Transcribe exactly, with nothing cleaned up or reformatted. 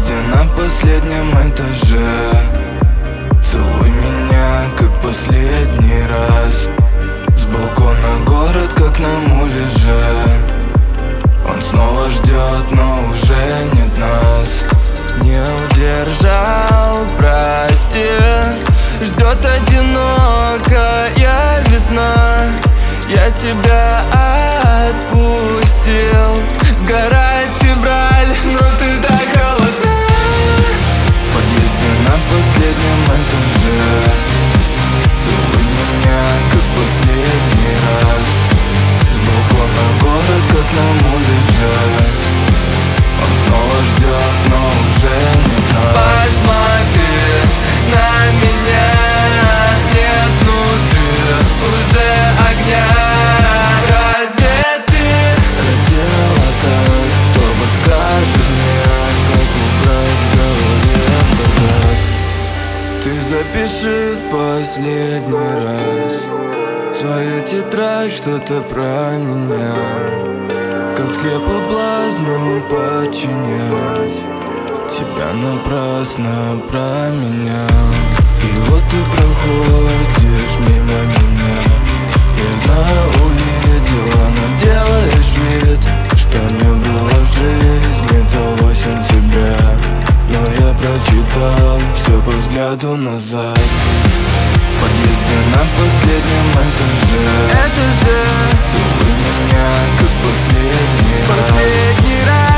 подъезде на последнем этаже. Целуй меня, как последний раз. С балкона город, как на муляже. Он снова ждет, но уже нет нас. Не удержал, прости. Ждет одинокая весна. Я тебя отпустил. Сгорает февраль, но ты так холодна. В подъезде на последнем этаже. Целуй меня, как последний раз. С балкона город, как на муляже. Он снова ждет, но уже не нас. Посмотри на меня. Нет внутри уже огня. Разве ты хотела так? Кто подскажет мне, как убрать в голове бардак? Ты запиши в последний раз свою тетрадь, что-то про меня. Как слепо блазну подчинясь. Тебя напрасно про меня. И вот ты проходишь мимо меня. Я знаю, увидела, но делаешь вид, что не было в жизни того сентября. Но я прочитал все по взгляду назад. В подъезде на последнем этаже. Этаже. Целуй меня, как последний, последний раз. раз